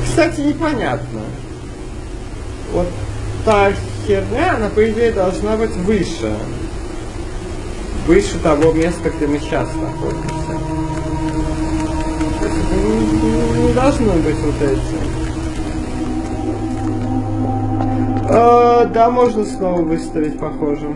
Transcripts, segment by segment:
кстати, непонятно. Вот та херня, она, по идее, должна быть выше. Выше того места, где мы сейчас находимся. Не должно быть вот эти. Да, можно снова выставить похожим.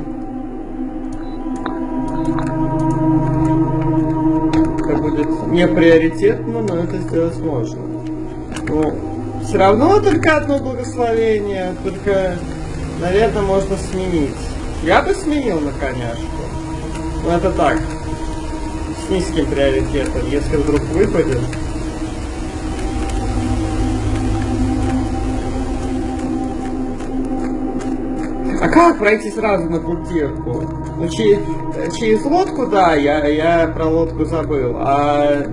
Это будет не приоритетно, но это сделать можно. Ну, все равно только одно благословение, только, наверное, можно сменить. Я бы сменил на коняшку. Но это так, с низким приоритетом, если вдруг выпадет. А как пройти сразу на бутирку? Ну, через лодку, да, я про лодку забыл. А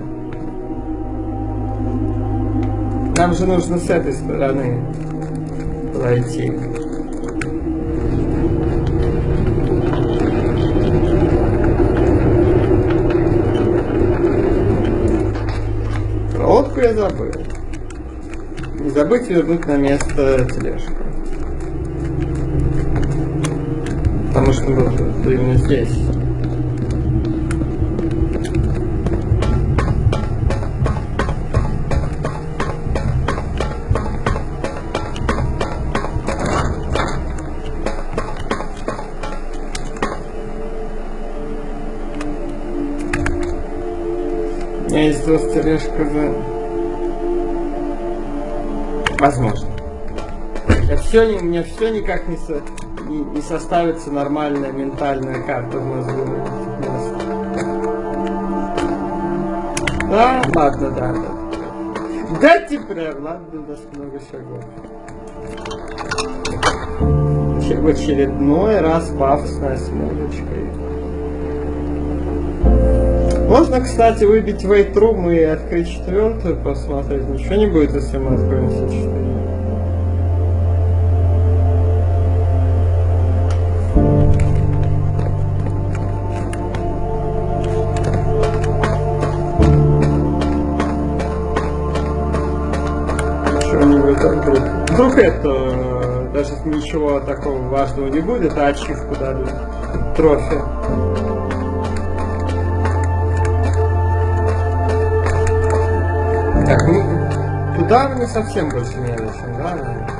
нам же нужно с этой стороны пройти. Про лодку я забыл. Не забыть вернуть на место тележку. Потому что вот именно здесь. У меня есть тележка за... Возможно. У меня все никак не составится нормальная ментальная карта в мозгу. Да, ладно, да. Дайте прям, ладно, у нас много шагов. В очередной раз пафосная с музычкой. Можно, кстати, выбить вейтрум и открыть четвертую, посмотреть. Ничего не будет, если мы откроем все четыре. Вдруг это даже ничего такого важного не будет, а ачивку дали. Трофи. Так, ну, туда мы совсем больше не лезем, да?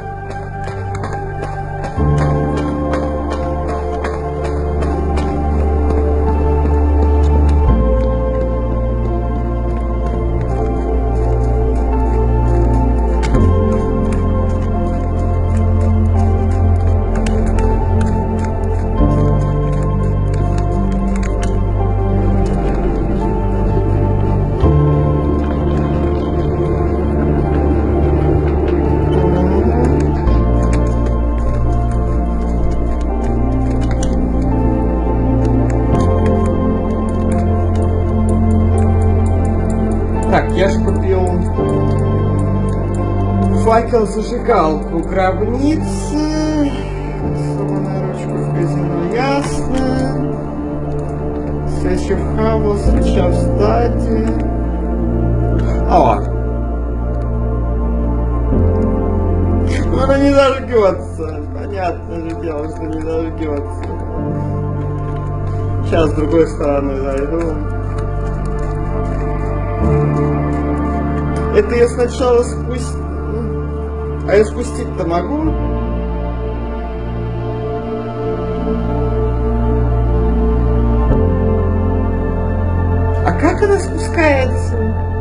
Я ж купил факел-зажигалку гробницы. Сломанная ручка в казино, ясно. Свечи в хаву, свеча в стадии. О! Ну она не зажгется. Понятно же дело, что не зажгется. Сейчас с другой стороны зайду. Это я сначала спустить. А я спустить-то могу? А как она спускается?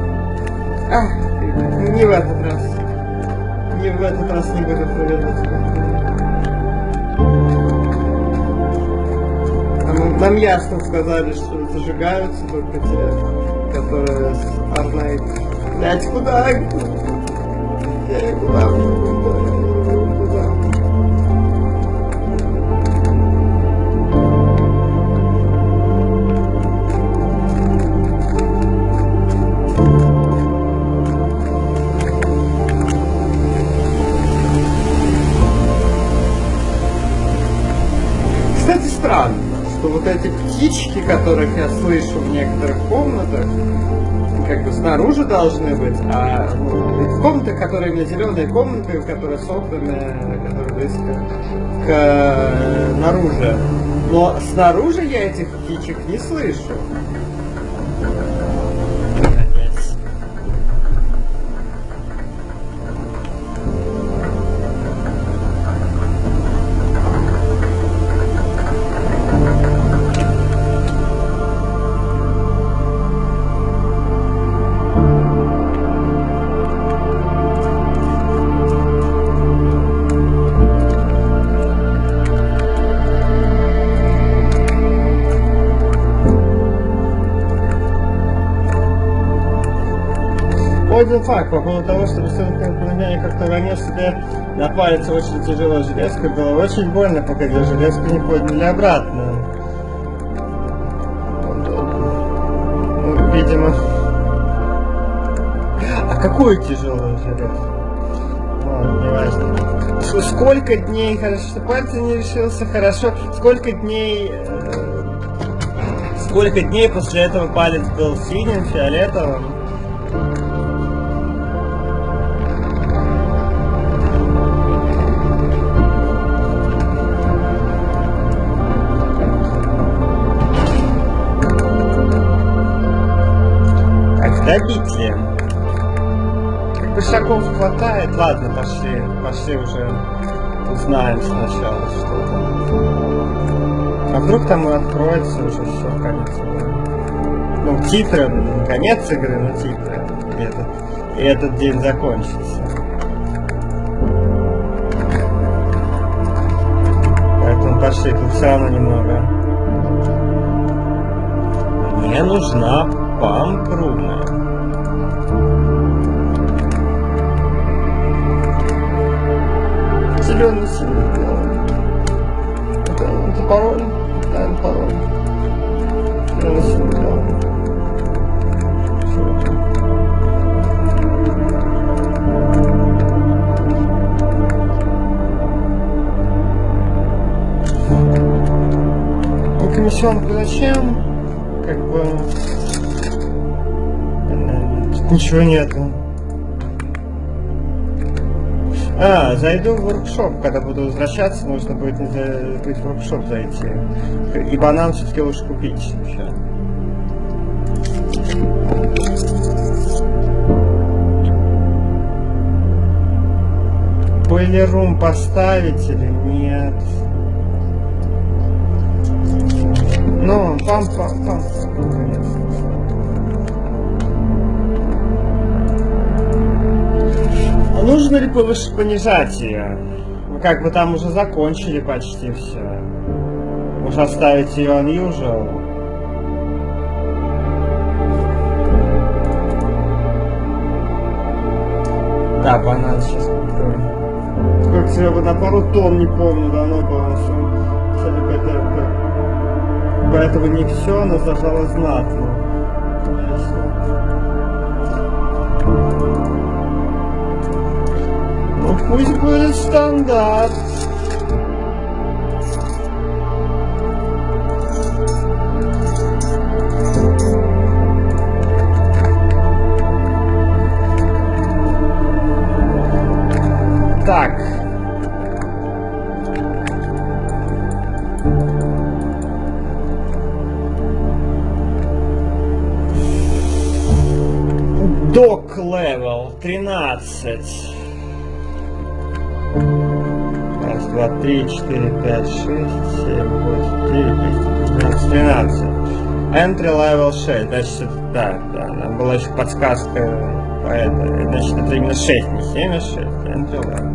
Не в этот раз. Не в этот раз не буду проверять. Нам ясно сказали, что зажигаются только те, которые с Арнайт. Блять, куда? Куда? Кстати, странно. что вот эти птички, которых я слышу в некоторых комнатах, как бы снаружи должны быть, а ну, комнаты, которые именно зеленые комнаты, которые с окнами, которые близко к наружу. Но снаружи я этих птичек не слышу. Один факт по поводу того, что племянник как-то ранил себе на палец очень тяжелой железкой, было очень больно, пока железку не подняли обратно. Ну, видимо. А какую тяжелую железку? Ладно, не важно. Сколько дней, хорошо, что пальцы не решился, хорошо. Сколько дней после этого палец был синим, фиолетовым? Добитие. Как бы шагов хватает. Ладно, пошли уже узнаем сначала что-то. А вдруг там и откроется уже все, конец игры. Ну, титры, не конец игры, но титры. И этот день закончится. Поэтому пошли, тут все равно немного. Мне нужна пампруна. Зеленый, синий, белый. Это пароль? Да, это пароль. Зеленый, синий, белый. Ну, комиссионку зачем? Как бы... Тут ничего нету. Зайду в воркшоп, когда буду возвращаться, нужно будет в воркшоп зайти. И банан все-таки лучше купить еще. Бойлерум поставить или нет? Ну, пам-пам-пам, конечно. А нужно ли понижать ее? Мы как бы там уже закончили почти все. Может оставить ее unusual? Да, банан сейчас куплю. Сколько я бы на пару тонн, не помню, давно было. Поэтому не все, но зажало знатно. Ну пусть будет стандарт. Так. Док левел 13. Раз, два, три, 4, 5, 6, 7, 8, 9, 10, 12, 13. Entry level 6. Значит, да, нам была еще подсказка. Поэтому, значит, это именно 6, не 7, а 6. Entry level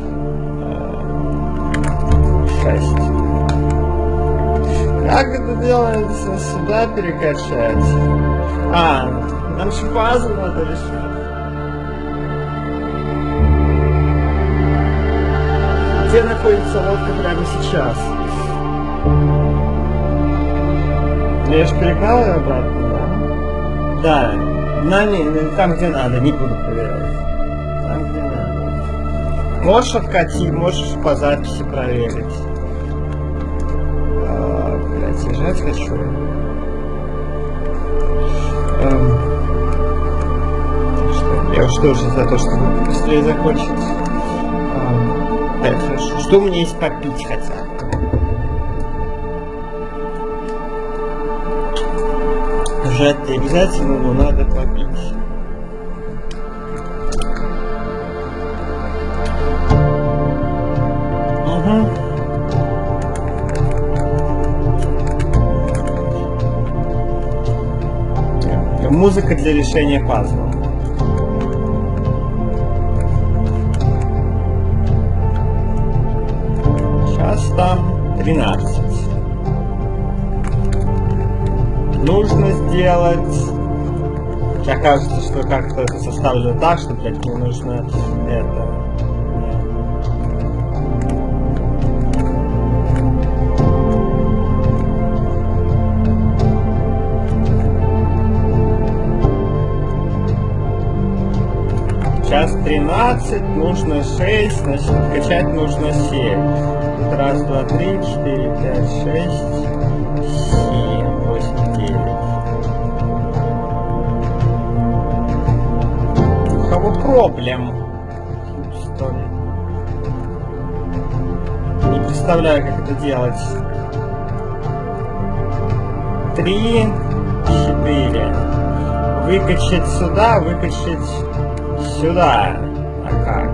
6. Как это делается? Сюда перекачать? Нам же пазл надо решить. Где находится лодка прямо сейчас? Я же перегнал ее обратно, да? Да, там где надо, не буду проверять. Там где надо. Можешь откатить, можешь по записи проверить. Жать хочу. Я уж тоже за то, чтобы быстрее закончить. Так, хорошо. Что у меня есть попить хотя бы? Жать не обязательно, но надо попить. Угу. Музыка для решения пазла. Сейчас там 13. Нужно сделать... Мне кажется, что как-то это составлено так, что, блядь, мне нужно это... Сейчас 13, нужно 6, значит, качать нужно 7. Тут раз, два, три, 4, 5, 6, 7, 8, 9. У кого проблем? Что ли? Не представляю, как это делать. 3, 4. Выкачать сюда, выкачать сюда. А как?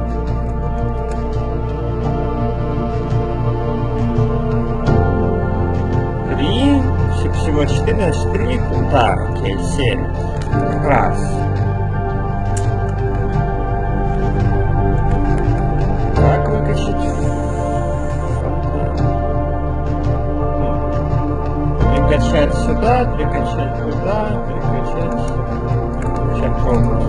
Всего 4, значит 3. Да, окей, 7. Как раз. Как выкачать? Перекачать сюда, перекачать туда, перекачать. Сейчас пробую.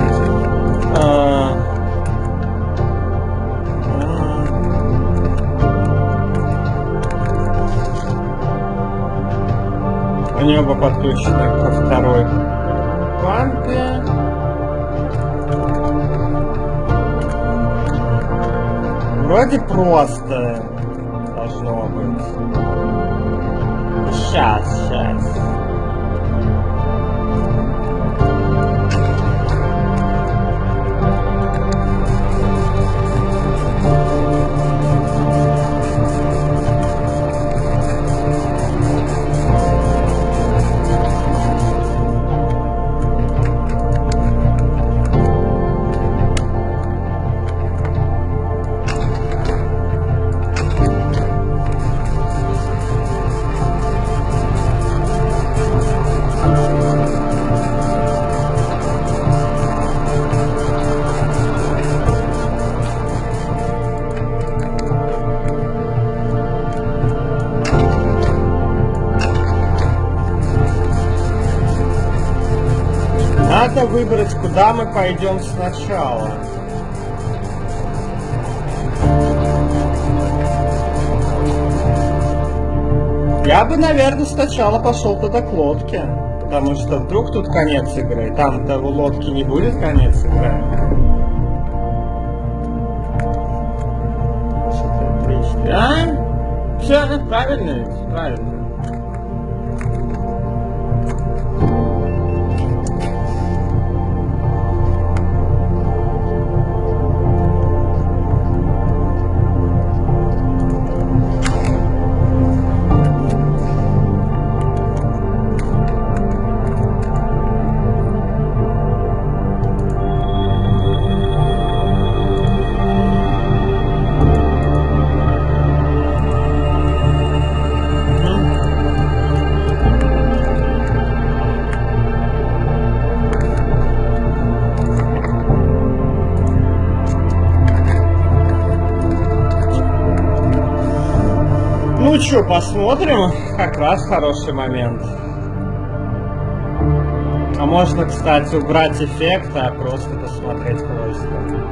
Они оба подключены ко второй лампе. Вроде просто должно быть. Сейчас. Надо выбрать, куда мы пойдем сначала. Я бы, наверное, сначала пошел туда к лодке. Потому что вдруг тут конец игры. Там-то у лодки не будет конец игры. А? Все, правильно, правильно. Ну что, посмотрим. Как раз хороший момент. А можно, кстати, убрать эффект, а просто посмотреть просто.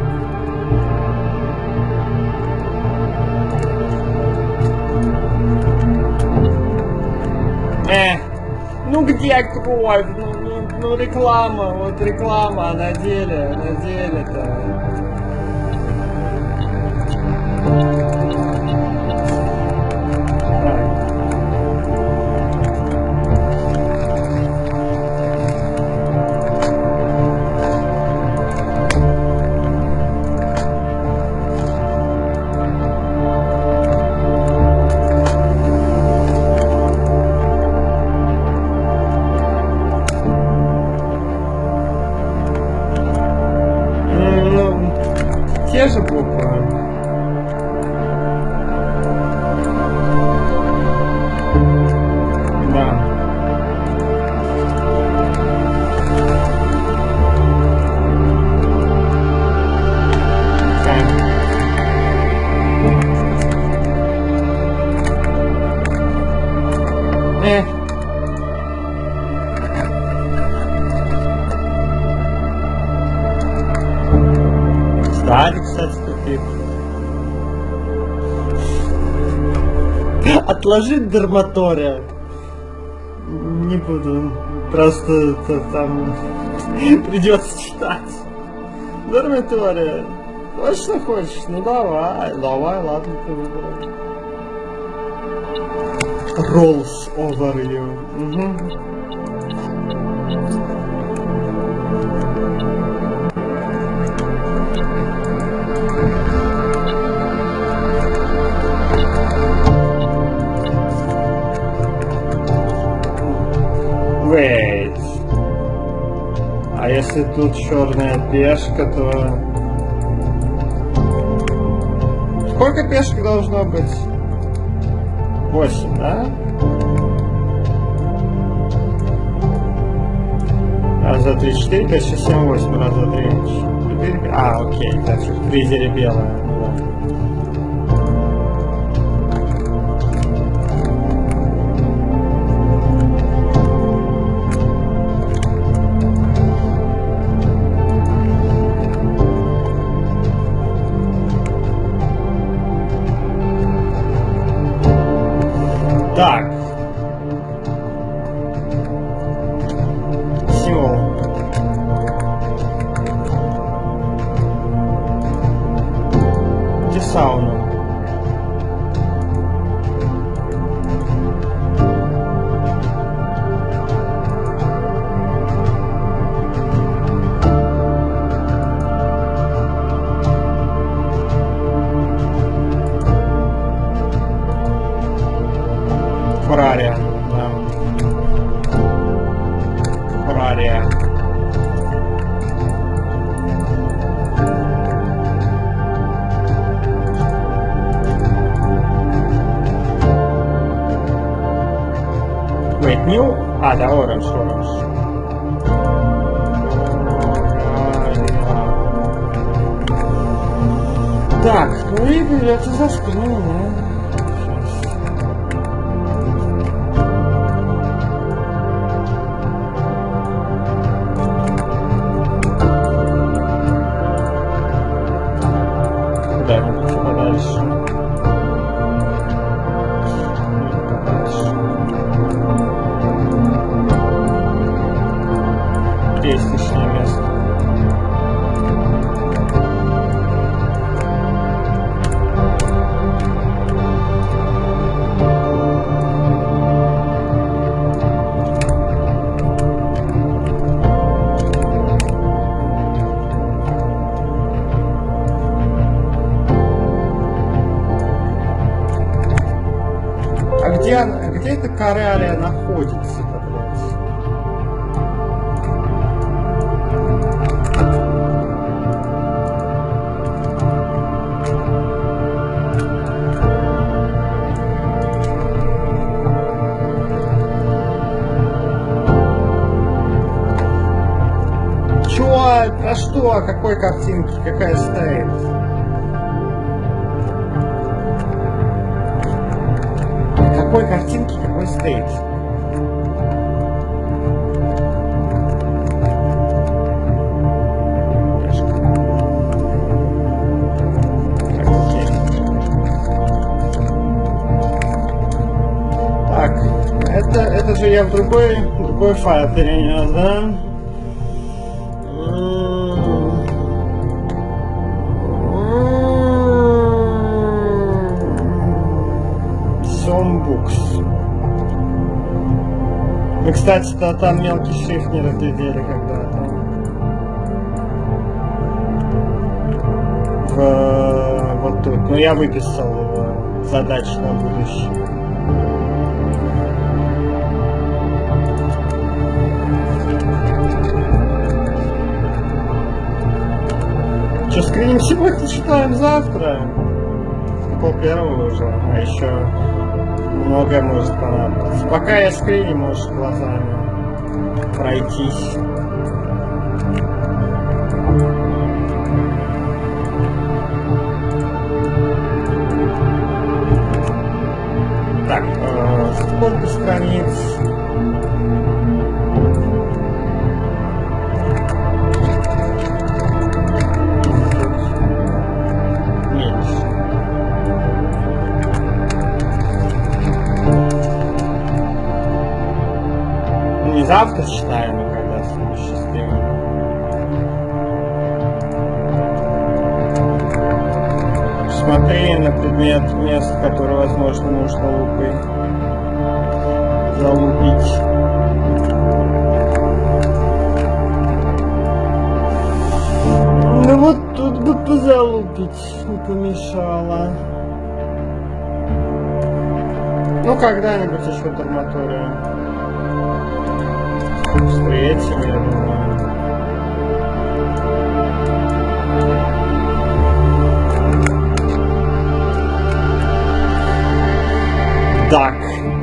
Ну где кровь? Ну реклама, вот реклама, а на деле-то. те же буквы. Да. Кстати, тупик. Отложить дерматория. Не буду. Просто там придется читать. Дерматория. Точно хочешь? Ну давай, ладно, ты выбрал. Rolls over you. Угу. Wait. А если тут черная пешка, то... Сколько пешек должно быть? 8, да? Раз, два, три, 4, 5, 6, 7, 8. Раз, два, три, 4. А, окей. Так, в фризере белая. Так. Символ. Где сауна? Феррария, да. Феррария. Wait, new? А, да, orange. Так, ну и придется за спину, да? Есть лишнее место. А где эта Коралия находится? А что? О какой картинке? Какая стоит? О какой картинке какой стоит? Так, это же я в другой файл перенес, да? Мы, кстати, там мелкий шрифт не разглядели когда-то. Вот тут. Но я выписал задачи на будущее. Что, скриним сегодня, читаем завтра? 12:30 уже, а еще многое может понадобиться. Пока я скриню, можешь глазами пройтись. Так, сколько страниц? Не завтра читаем, а когда следующий стрим. Смотри на предмет мест, которые, возможно, нужно лупой залупить. Ну вот тут бы позалупить не помешало. Ну когда-нибудь еще драматурию встретим, я думаю. Так,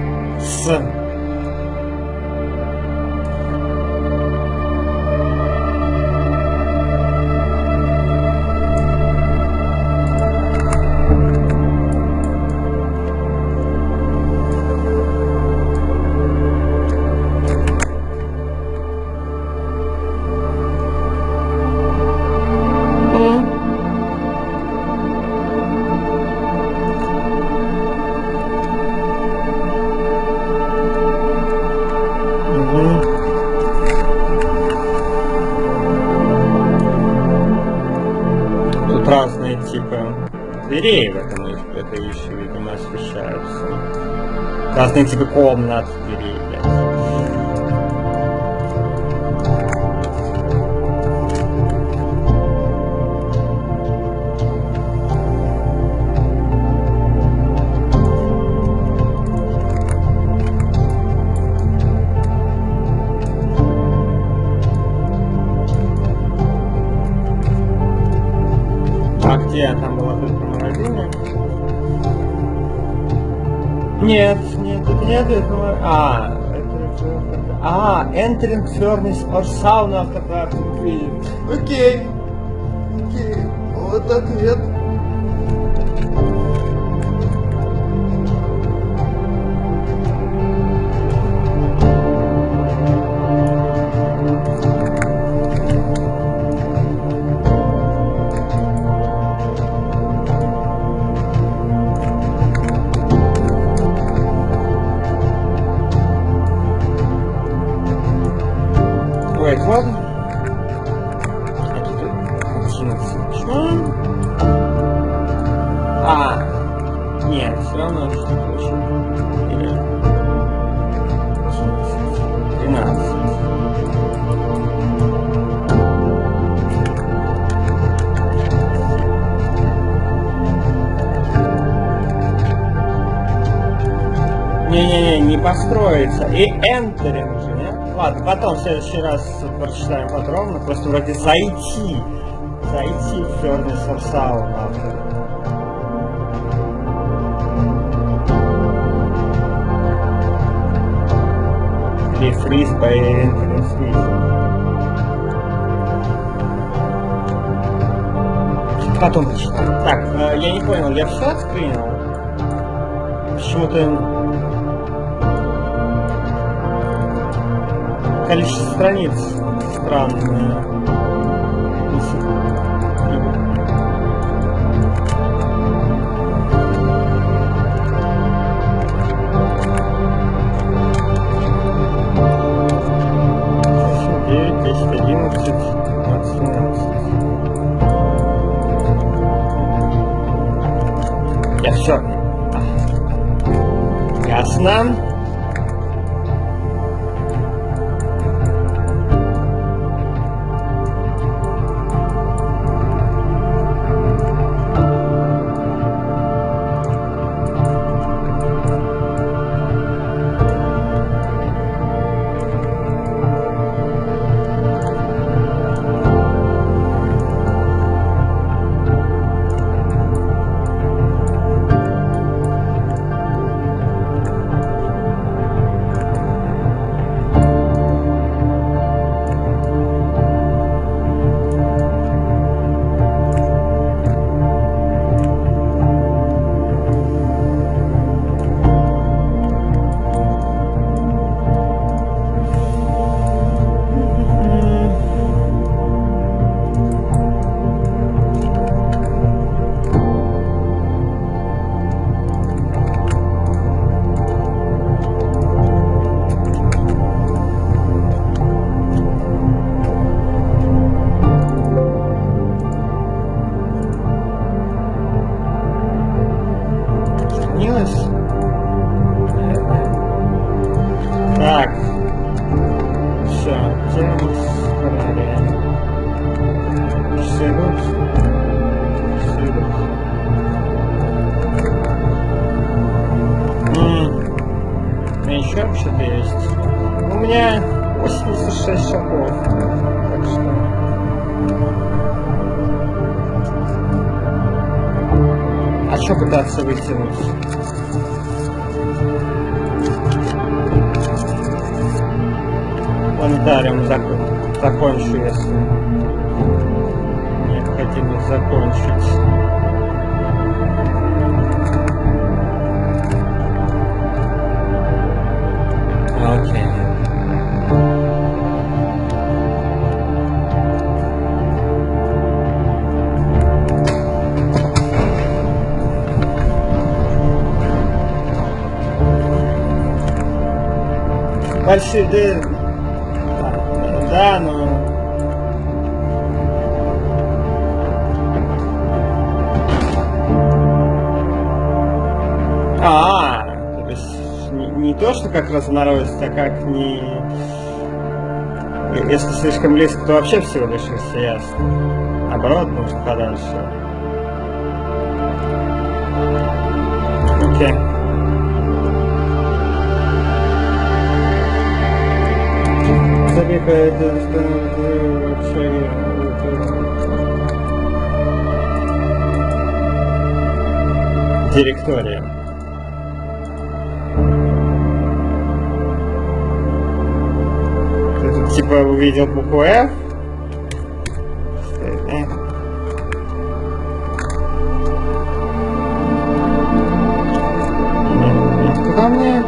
разные типы дверей в этой вещи, видимо, освещаются. Разные типы комнат дверей, блядь. Там была только магазине. Нет, это не ответ. Entering furnace or sauna автопарк. Окей. Вот ответ. Ладно. Это 11. Почему? Нет, все равно что-то очень. Или 13. Не построится. И энтеринг же, нет? Ладно, потом в следующий раз прочитаем подробно. Просто вроде зайти в Furnace or Sauna. Или фриз по entering freeze. Потом почитаем. Так, я не понял, я все отскринил? Почему-то количество страниц странное. Я все. Ясно. изменилось? Так. Все, еще вообще-то есть. У меня 86 шагов. Так что... А что пытаться вытянуть? Планетариум закончу, если необходимо закончить. Окей. Большие, да, но... То есть не то, что как разнорость, а как не... Если слишком близко, то вообще всего лишишься, ясно. Наоборот, нужно подальше. Окей. Забега это вообще... Директория. Ты тут типа увидел букву F? Куда мне?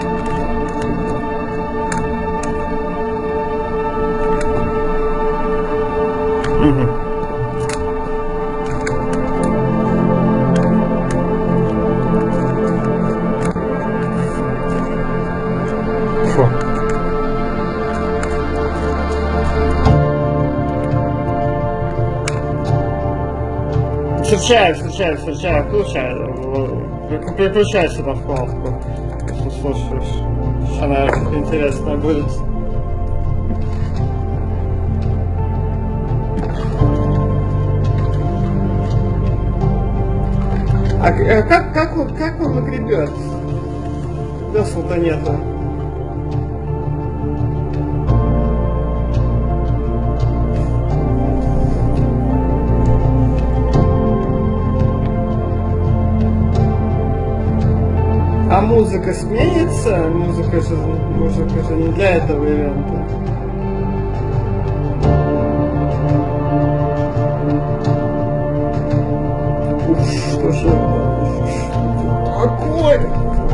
Встречаю, переключайся на вкладку, если слушаешь. Что, наверное, интересно будет. Как он нагребет? Весла-то нету. А музыка сменится? Музыка же не для этого ивента. Что же такое?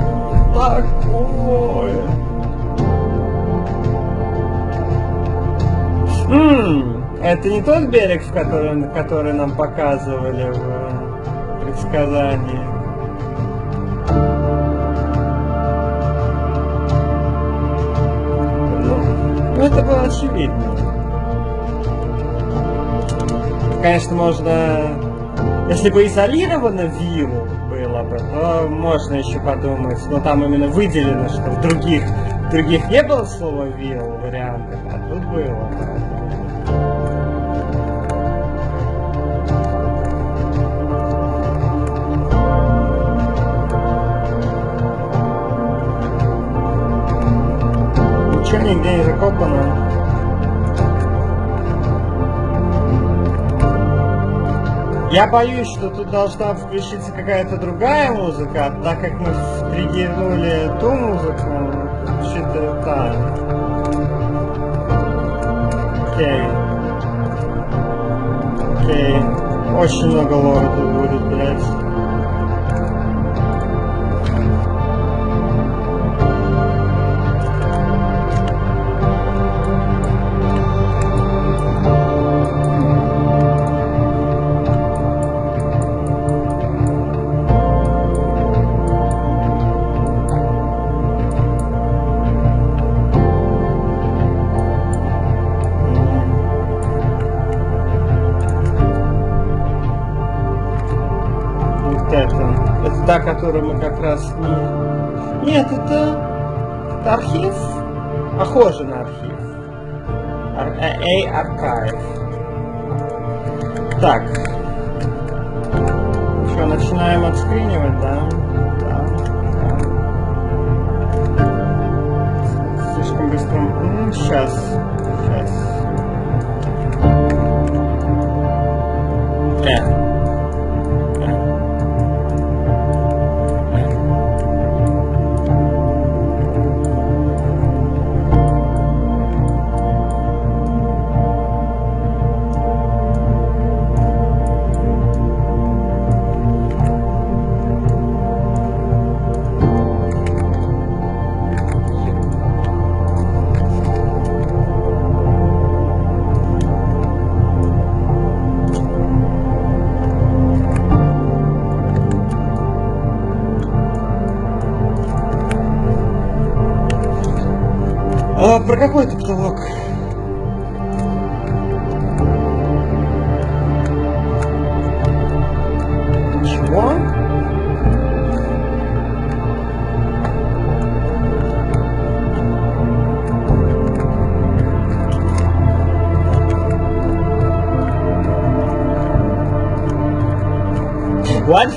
Это не тот берег, который нам показывали в предсказании. Ну, это было очевидно. Конечно, можно... Если бы изолировано вилл было бы, то можно еще подумать. Но там именно выделено, что в других не было слова вилл в вариантах, а тут было. Ничего нигде не закопано. Я боюсь, что тут должна включиться какая-то другая музыка, так как мы пригибнули ту музыку, что-то так. Окей. Очень много лора тут будет, блядь. Это та, которую мы как раз не... Нет, это архив. Похоже на архив. Archive. Так. Что, начинаем отскринивать, да? Слишком быстро. Сейчас. Про какой ты потолок? Чего? What?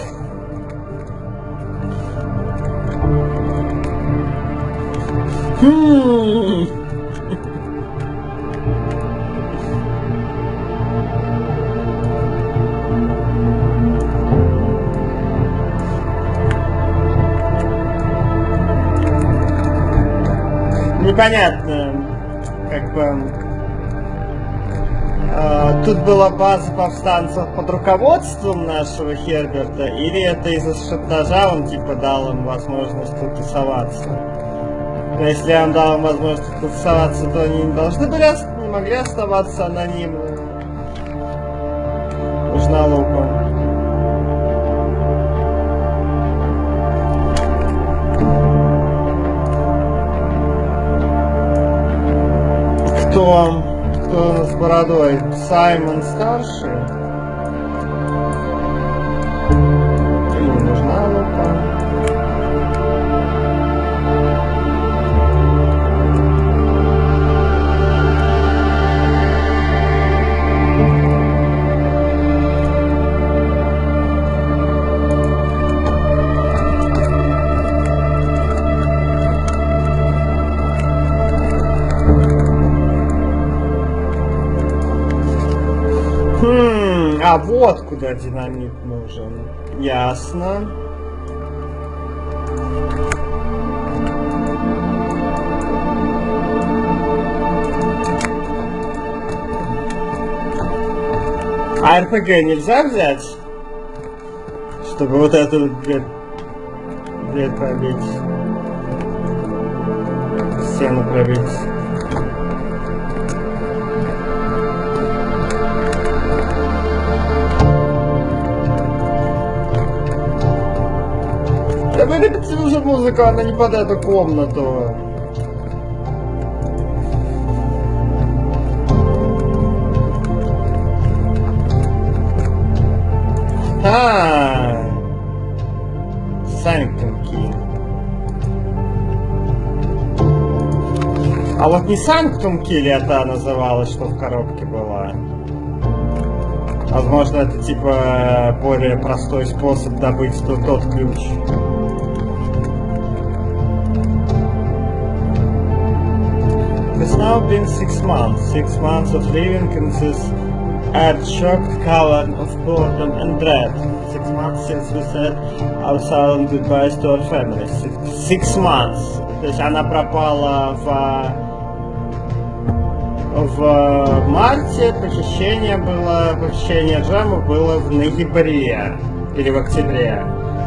Непонятно, как бы тут была база повстанцев под руководством нашего Херберта, или это из-за шантажа он типа дал им возможность тут тусоваться? Но если он дал им возможность тут тусоваться, то они не могли оставаться анонимными. Нужна лупа. Кто у нас с бородой? Саймон старший? Ему нужна лупа. А вот куда динамит нужен. Ясно. А РПГ нельзя взять? Чтобы вот эту дверь пробить. Стену пробить. Да вырубите уже музыку, она не под эту комнату. Sanctum Key. А вот не Sanctum Key это называлось, что в коробке была. Возможно, это типа более простой способ добыть тот ключ. It's now been 6 months. 6 months of living in this earth-shocked cavern of boredom and dread. 6 months since we said our silent goodbyes to our families. 6 months. То есть она пропала в марте, похищение Джема было в ноябре или в октябре.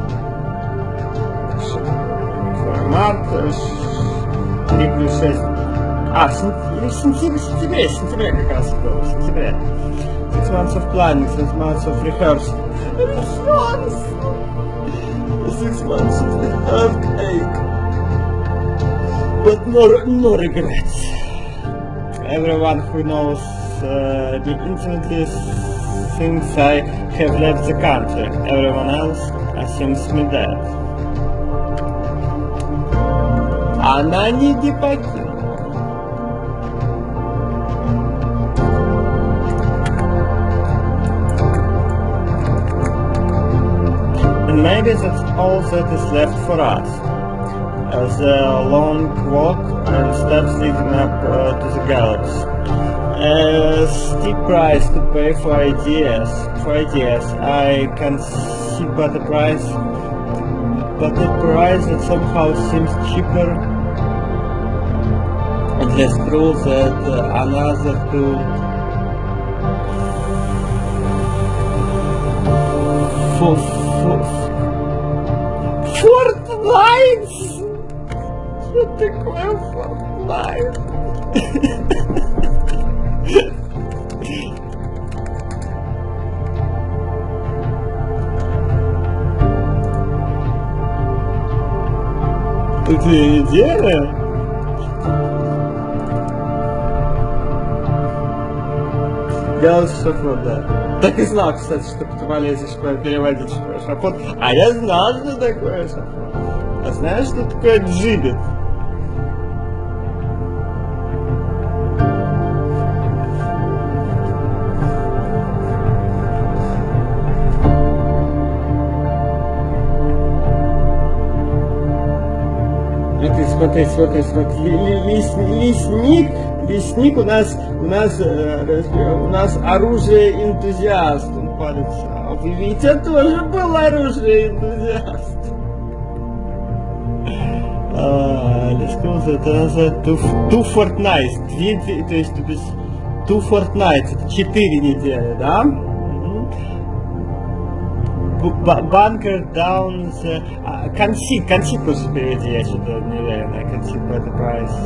Март 3 плюс 6. В сентябре как раз было, в сентябре. 6 months of planning, 6 months of rehearsal. 6 months of the earthquake. But no regrets. Everyone who knows me intimately since I have left the country. Everyone else assumes me dead. Она не покинула. And maybe that's all that is left for us. The long walk and steps leading up to the gallows. A steep price to pay for ideas. I can see, but the price that somehow seems cheaper and less cruel than another two. Fortnite! Что такое Fortnite? Это неделя? Галактика Шафот, да. Так и знал, кстати, что ты полезешь переводить Шафот. А я знал, что такое Шафот. А знаешь, что такое джибит? Смотри, лесник у нас оружие энтузиаст, он палится. А вы Витя тоже был оружие энтузиаст. Это называется two fortnights, то есть two fortnights, это 4 недели, да? Bunker down the... Conceit лучше переведи, я что-то не уверен. Conceit by the price.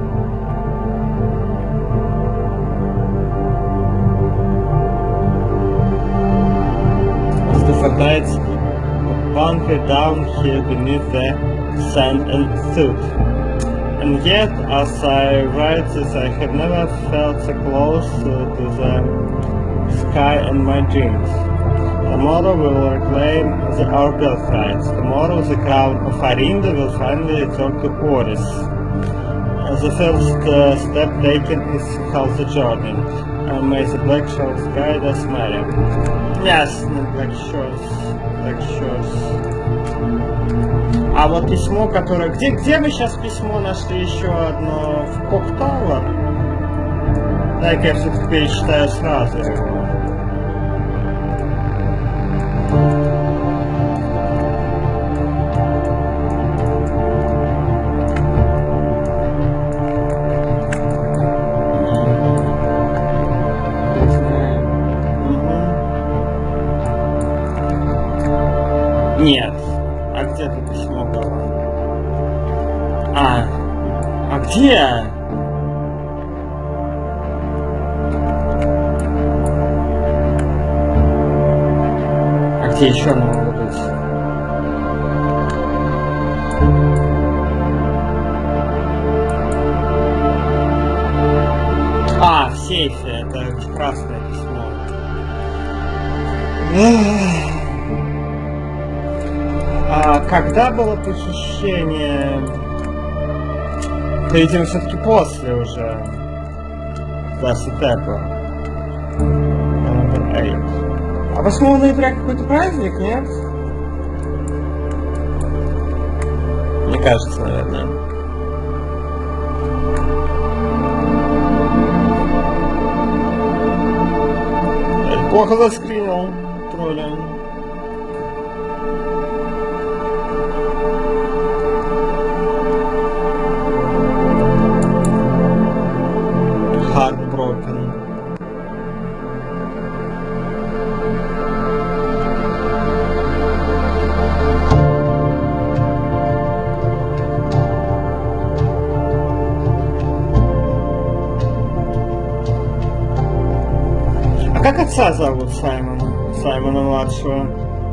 The Fortnights bunker down here beneath the sand and soot. And yet, as I write this, I have never felt so close to the sky and my dreams. Tomorrow we will reclaim our birthrights. Tomorrow the crown of Arinda will finally return to Oris. The first step taken is half the journey. And may the black shores guide us, Mary. Yes, black shores. А вот письмо, которое... Где мы сейчас письмо нашли еще одно? В Коктауэр? Дай-ка я все-таки перечитаю сразу его. Нет. А где это письмо было? А где? А где еще оно могло быть? А, в сейфе. Это красное письмо. А когда было похищение? Видимо, все-таки после уже. Класситепа. А 8 ноября какой-то праздник, нет? Мне кажется, наверное. Я плохо заскринил тролля. Heartbroken. А как отца зовут Саймона? Саймона младшего?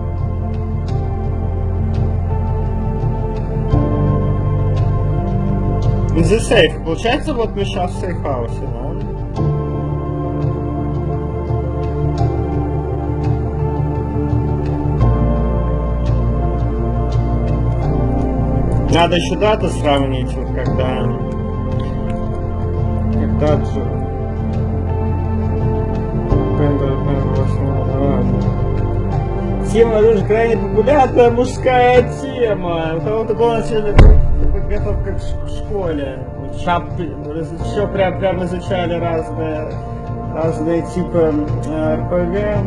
The Safe. Получается, вот мы сейчас в сейфхаусе, да? Надо еще дату сравнить, вот когда же. Тема оружия крайне популярная мужская тема. У кого-то была сегодня подготовка к школе. Еще прям изучали разные типы РПГ.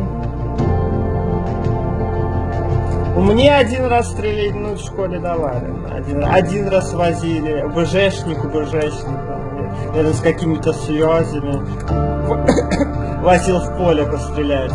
Мне один раз стрельнуть в школе давали. Один раз возили БЖшнику. Это с какими-то связями. Возил в поле пострелять.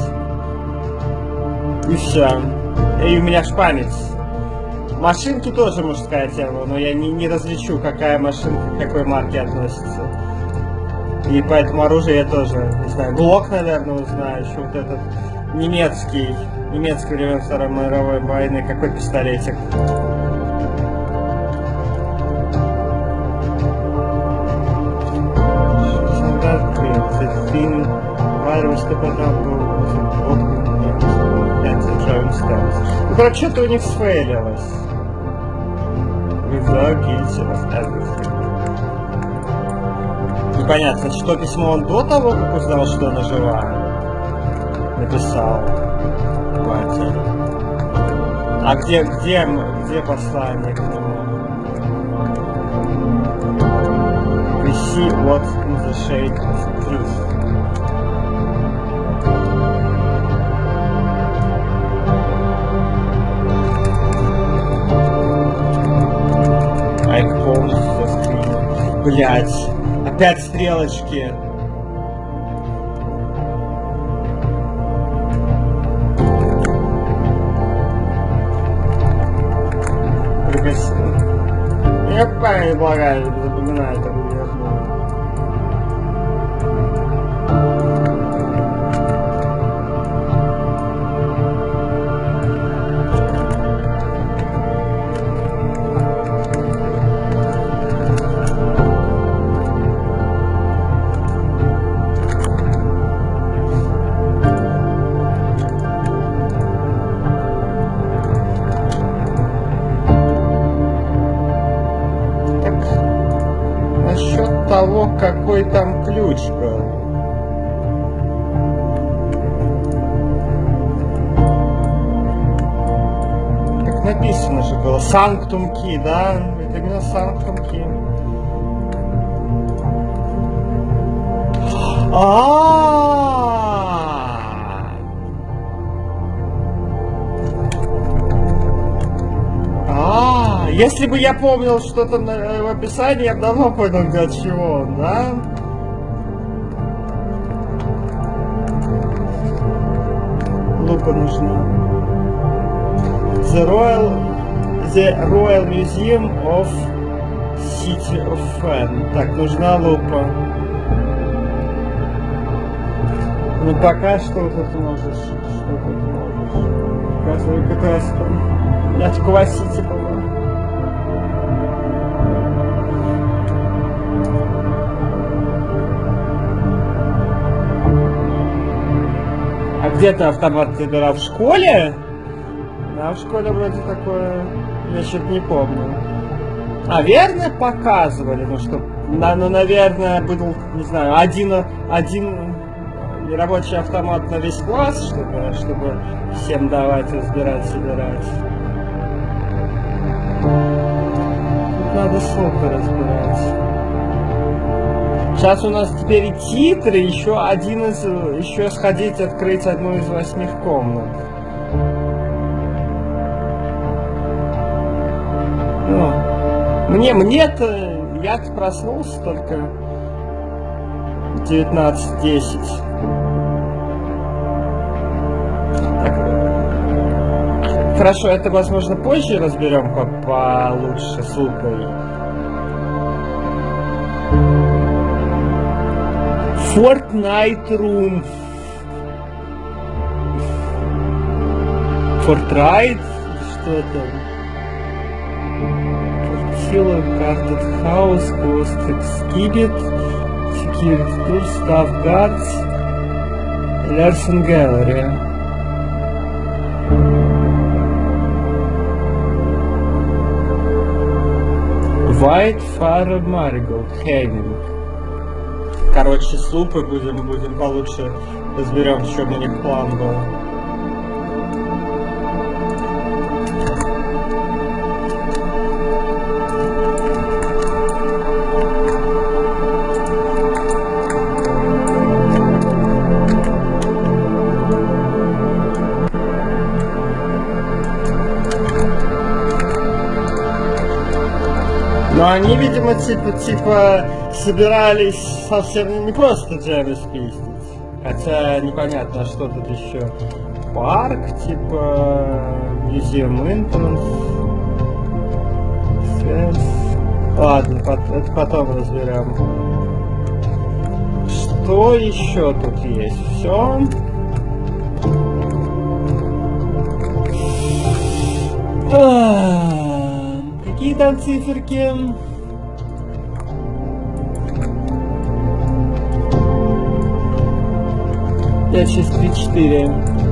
И все. И у меня ж память. Машинки тоже мужская тема, но я не различу, какая машинка к какой марке относится. И поэтому оружие я тоже не знаю. Глок, наверное, узнаю. Еще вот этот немецкий времен Второй мировой войны. Какой пистолетик. Фильм Вайрус Топотап был. Ну, короче, что-то у них сфейлилось. Непонятно, что письмо он до того, как узнал, что она жива, написал. Батя. А где послание к нему? We see what's in the shade of truth. Блять, опять стрелочки. Я память благаю, запоминаю это. Того, какой там ключ был. Как написано же было, Sanctum Key, да? Это именно Sanctum Key. Если бы я помнил что-то в описании, я бы давно понял, для чего, да? Лупа нужна. The Royal Museum of City of Fen. Так, нужна лупа. Ну пока что тут можешь. Показывай, как раз там. Я в Квасите была. А где-то автомат ты брал в школе? Да, в школе вроде такое, я что-то не помню. А, верно, показывали, ну что, ну, наверное, был, не знаю, один нерабочий автомат на весь класс, чтобы всем давать, разбирать, собирать. Тут надо сколько разбирать. Сейчас у нас теперь и титры, еще сходить открыть одну из 8 комнат. Ну, мне-то, я-то проснулся только 19:10. Хорошо, это, возможно, позже разберем получше с лупой. Fortnite Room. Fortnite? Что там? Killer Carted House, Ghost Exhibit, Security Tour, Staff Guards, Larson Gallery. White Fire Marigold Hanging. Короче, слупы будем получше разберем, что на них план был. Но они, видимо, типа собирались совсем не просто джемы спиздить. Хотя непонятно, что тут еще. Парк, типа Museum Entrance. Связь. Ладно, это потом разберем. Что еще тут есть? Все. Какие там циферки? Я 634.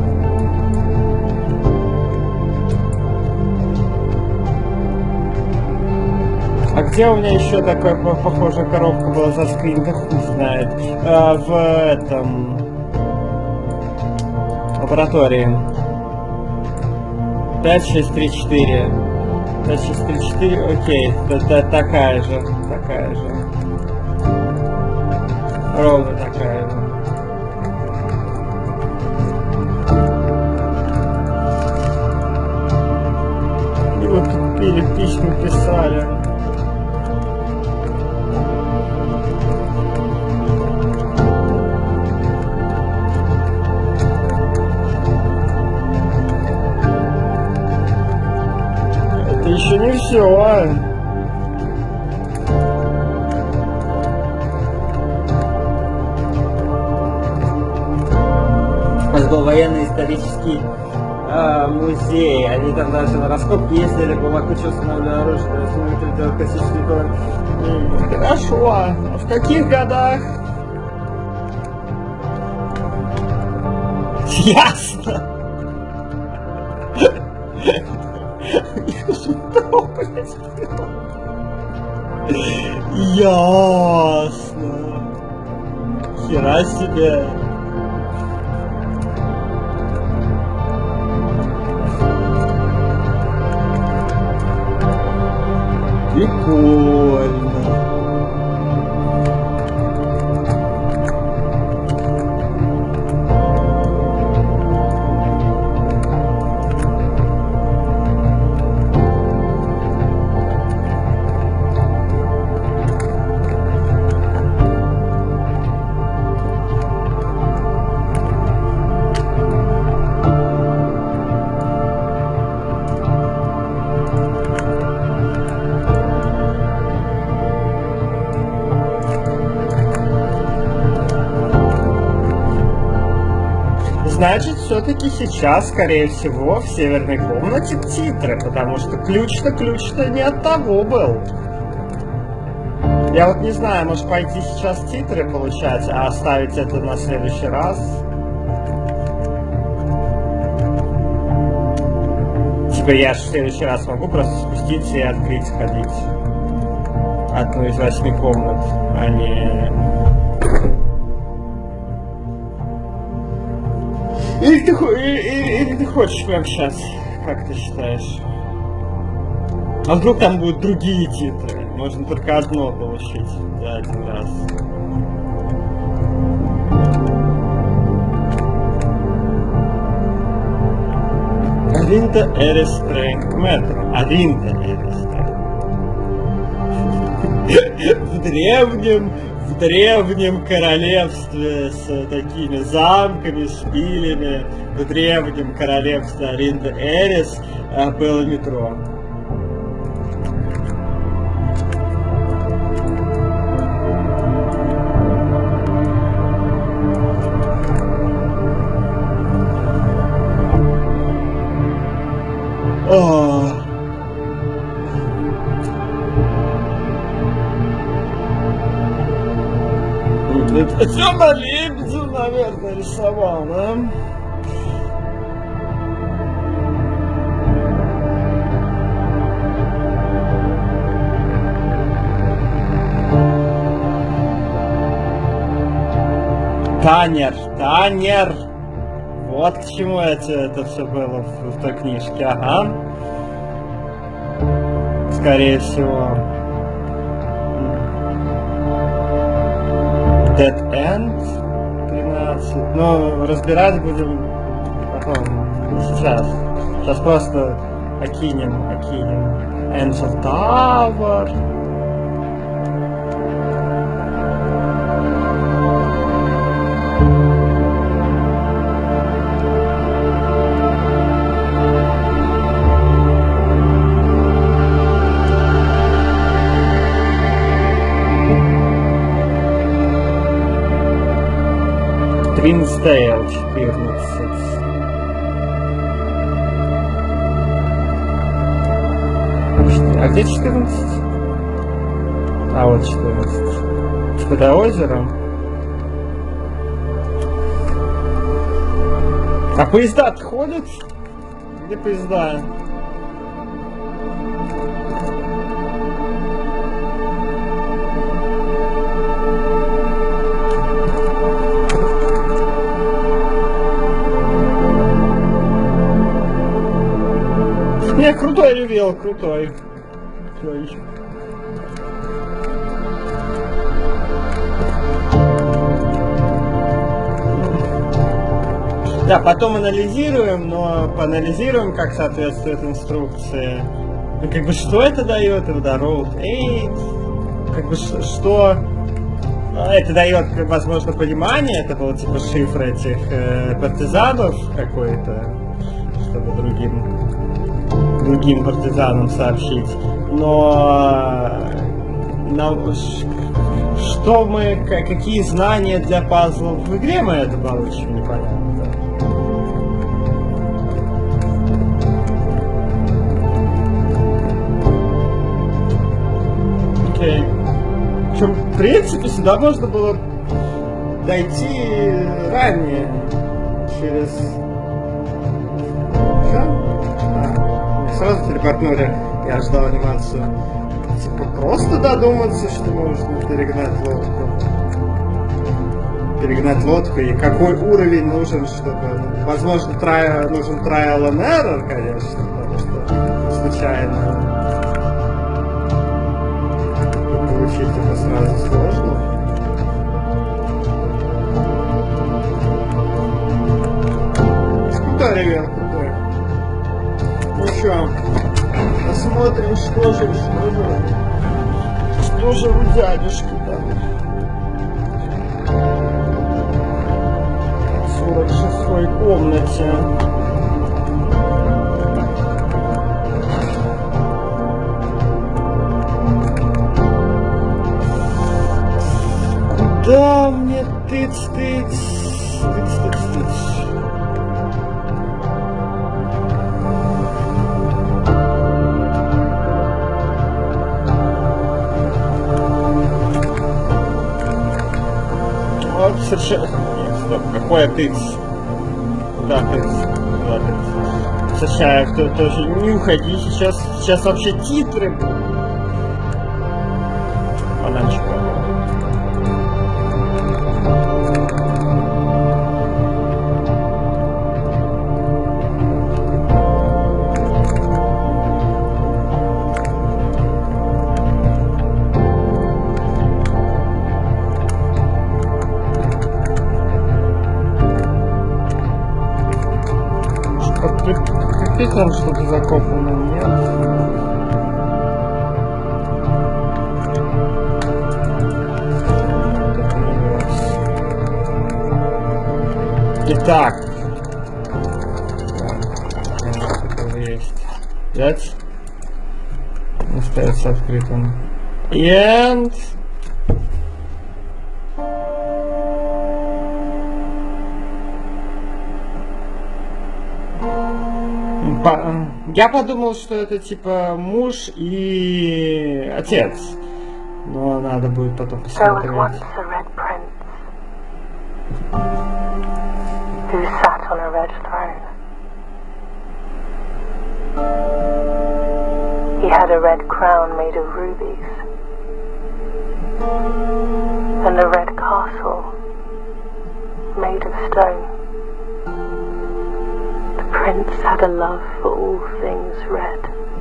А где у меня еще такая похожая коробка была за скрин? Да хуй знает. В этом лаборатории. 5634. 5634, окей, такая же. Ровно такая же. И вот тут письма писали. Еще не все, а? У нас был военно-исторический музей. Они там даже на раскопки ездили, была куча установленного оружия, классический город. Хорошо, а в каких годах? Ясно. Ясно. Хера себе. Прикольно. Значит, все-таки сейчас, скорее всего, в северной комнате титры, потому что ключ-то не от того был. Я вот не знаю, может пойти сейчас титры получать, а оставить это на следующий раз. Типа я же в следующий раз могу просто спуститься и открыть, сходить. Одну из 8 комнат, а не... Или ты хочешь прямо сейчас, как ты считаешь? А вдруг там будут другие титры? Можно только одно получить за один раз. Аринда Эрестрэнг Метро. Аринда Эрестрэнг. В древнем королевстве с такими замками, шпилями, в древнем королевстве Аринда Эрес было метро. Это все на лебедя, наверное, рисовал, да? Танер. Вот к чему это все было в той книжке, ага. Скорее всего. Dead End 13. Ну, разбирать будем потом, не сейчас. Сейчас просто окинем. Angel Tower. Твинстейл 14. А где 14? А вот 14. Под озером. А поезда отходят? Где поезда? Не, крутой ревел, крутой. Да, потом анализируем, но поанализируем, как соответствует инструкции. Ну, как бы, что это дает? Это Road 8. Как бы, что... Это дает, возможно, понимание, это был типа шифр этих партизанов какой-то, чтобы другим партизанам сообщить. Но что мы, какие знания для пазлов в игре мы это получим, непонятно. Окей. Причем, в принципе, сюда можно было дойти ранее через... Сразу телепортнули, я ждал анимацию. Типа просто додуматься, что можно перегнать лодку и какой уровень нужен, чтобы... Возможно, нужен trial and error, конечно, потому что случайно получить это сразу сложно. Крутой ревел, крутой. Ну что, посмотрим, что же у дядюшки там. 46-й комнате. Куда мне тыц-тыц? Вот совершенно... Стоп, какой тыц? Куда тыц? Саша, кто тоже не уходи, сейчас вообще титры будут. Бананчик. Опять там что-то закопано, нет? Итак. Это есть. Взять. Остается открытым. And... Я подумал, что это типа муж и отец, но надо будет потом посмотреть. He had a red crown made of rubies and a red castle made of stone. The prince had a love for all things red.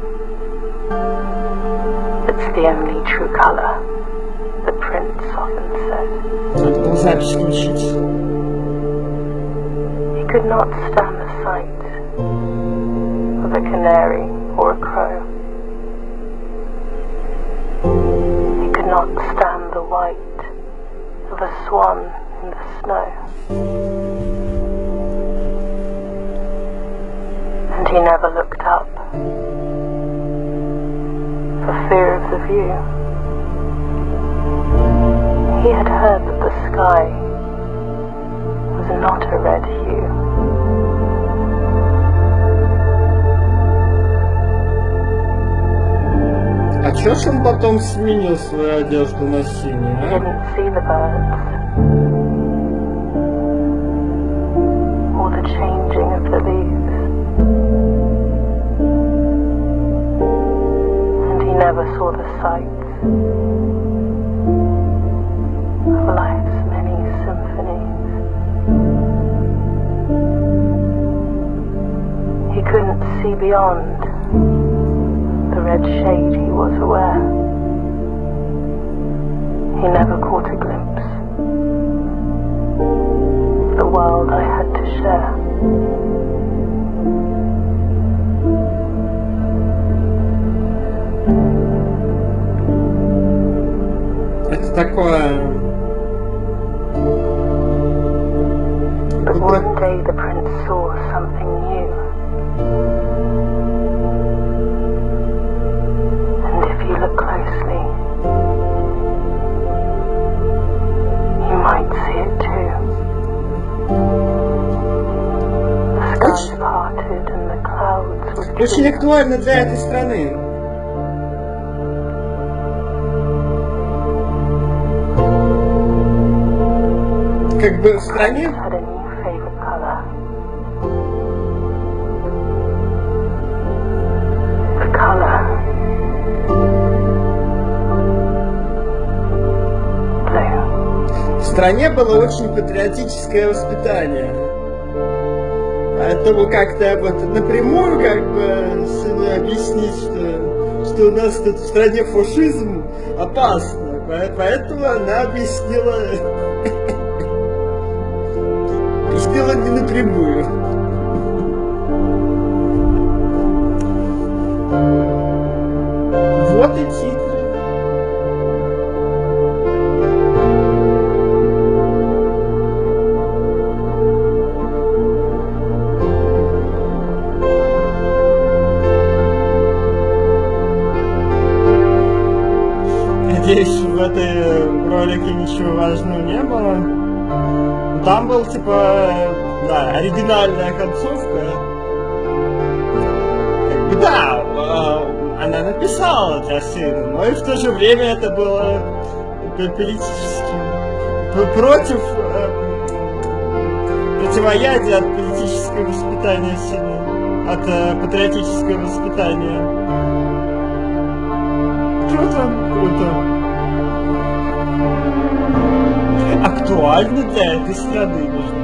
It's the only true color, the prince often said. Надо было запись включить. He could not stand the sight of a canary or a crow. He could not stand the white of a swan in the snow. And he never looked up for fear of the view. He had heard that the sky was not a red hue. А чё ж он потом сменил свою одежду на He синюю, а? didn't see the birds or the changing of the leaves. And he never saw the sights of life's many symphonies. He couldn't see beyond the red shade he was aware. He never caught a glimpse of the world I had to share. Это такое... But one day the prince saw something new. And if you look closely, you might see it too. The skies parted and the clouds Очень withdrew. актуально для этой страны. Как бы в стране... Had a new favorite color. The color blue. В стране было очень патриотическое воспитание. Поэтому как-то вот напрямую как бы сыну объяснить, что у нас тут в стране фашизм опасно. Поэтому она объяснила не напрямую. Вот и титры. Надеюсь, в этой ролике ничего важного не было. Там был типа, да, оригинальная концовка. Как бы, да, она написала для сына, но и в то же время это было политическим. Противоядие от политического воспитания сына, от патриотического воспитания. Круто, круто. Актуально для этой страны, между